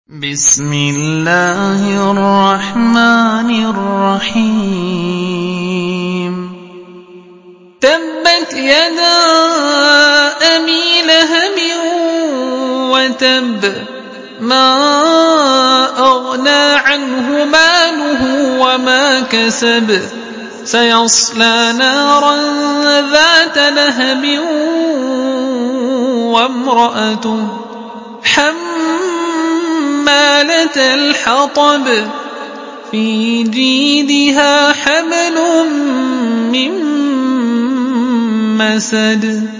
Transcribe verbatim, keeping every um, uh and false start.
بسم الله الرحمن الرحيم تبت يدا أبي لهب وتب ما أغنى عنه ماله وما كسب سيصلى نارا ذات لهب وامرأته حمالة الحطب في جيدها حبل من مسد